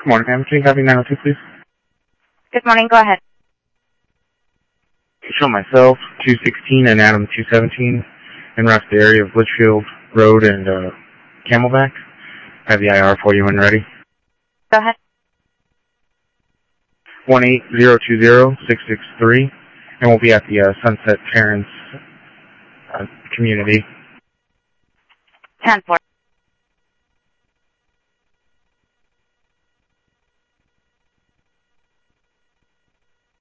Good morning, ma'am. Can you have me 902, please? Good morning. Go ahead. Show myself, 216 and Adam 217, in route to the area of Litchfield Road and Camelback. I have the IR for you when ready. Go ahead. 18020-663, and we'll be at the Sunset Terrace community. 10-4.